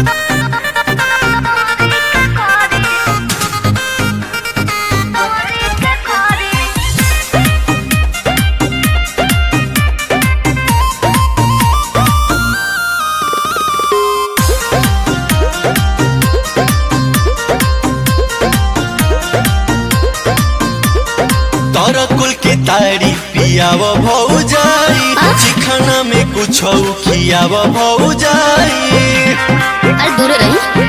कुल के तारी पियाव भौजाई चिखना में कुछ खियाव भौजाई। अरे दूर रही।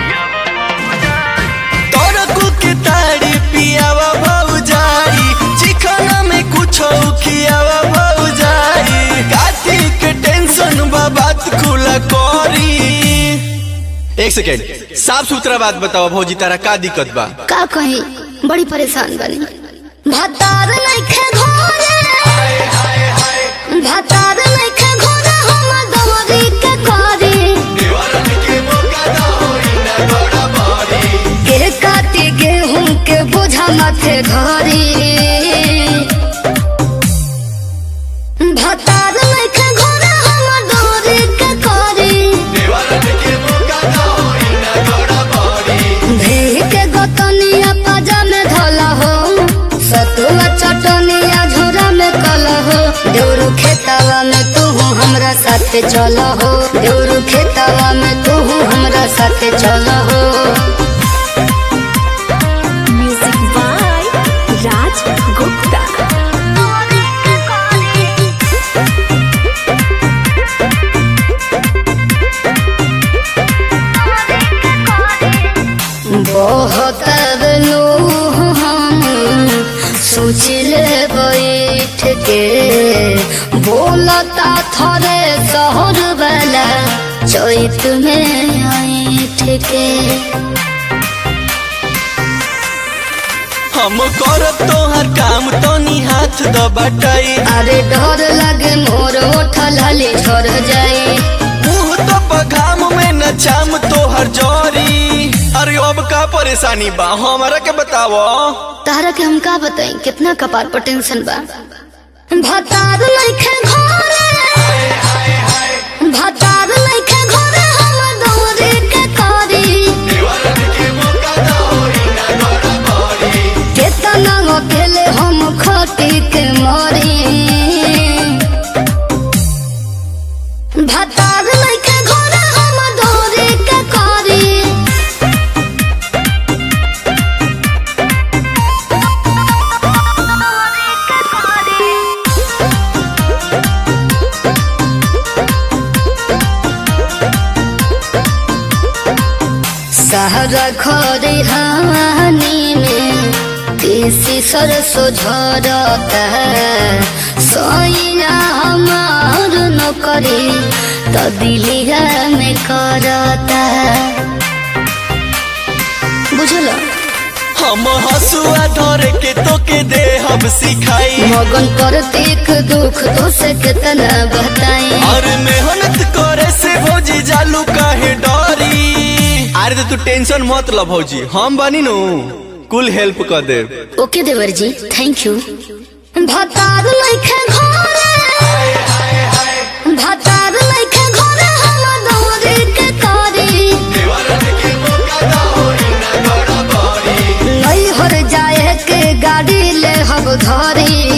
तोरा कुल के तारी पियाव भौजाई चिखना में कुछ खियाव भौजाई। काटी के टेंशन बा बात खुला करी। एक सेकेंड साफ सुथरा बात बताओ भौजी तारा का दिक्कत बा? का कही बड़ी परेशान बनी। भतार नइखे घोरे भतार नइखे घोरे हम दवरी के करी दीवारन के मौका ना होई ना बड़ा बारी। के काटी गेहूं के बोझा माथे घरी। भतार नइखे घोरे हम दवरी के करी दीवारन के मौका ना होई ना बड़ा बारी। भेही के गोतनिया पाजा में धला हो सतुआ चटनिया झोरा में कल हो। देउरू खेतावा में तू हमरा साथे चल हो। देउरू खेतावा में तू हमरा साथे चल हो। Music by Raj Gupta. बहुत हम सोचिल बैठ के बोलता थरे शहर वाला चैत में ऐठ के। हम करब तोहर काम तो नी हाथ दबाई। अरे डर लगे मोर उठल हली झर जाई। मुँह तो पघाम में न चाम तोहर जरी। अरे अब का परेशानी बा हमारा के बताओ? तारा के हम का बताई कितना कपार पर टेंशन बा। भतार नइखे घोरे भतार नइखे घोरे हम दौरी के करी। दीवारन के मौका ना होई ना बड़ा बारी। केतना अकेले हम खटी के मरी। भतार नइखे घोरे हम दौरी के करी। सहरा खरी हानि में देसी सरसों झरता। सोइना हमार नौकरी तो दिलिया में करता। बुझल हम हसुआ धरे के तो के दे हम सिखाई। मगन प्रत्येक दुख तो से कितना बताई। और मेहनत करे से भौजी जालू काहे डरी। अरे तो तू टेंशन मत ल भौजी हम बनी नु कुल हेल्प कर दे। ओके देवर जी थैंक यू। भतार नइखे घोरे भतार नइखे घोरे हम दौरी के करी। दीवारन के मौका ना होई ना बड़ा बारी। नैहर जाए के गाड़ी ले हम धरी।